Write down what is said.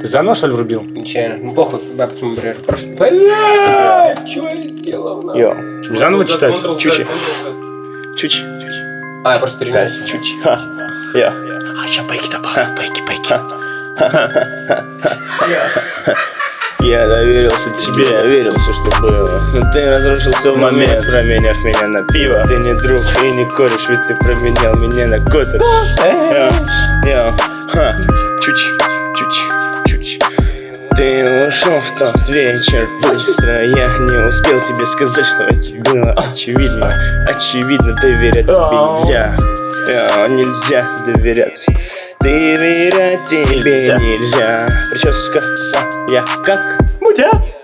Ты заново, что ли, врубил? Нечаянно. Ну похуй, бабки мы брежем. Блядь, что я сделал? Йо. Заново читать? Чуть-чуть. Чуть. А, я просто перенес. Чуть. Ха. Йо. А сейчас пайки-то, пайки. Я доверился тебе, я верил все, что было. Но ты разрушился в момент, променяв меня на пиво. Ты не друг и не кореш, ведь ты променял меня на котер. Чуть. Ты ушел в тот вечер быстро. Я не успел тебе сказать, что это было очевидно. Очевидно, доверять тебе нельзя. Нельзя доверять. Доверять тебе нельзя. Прическа, я как? Мутя.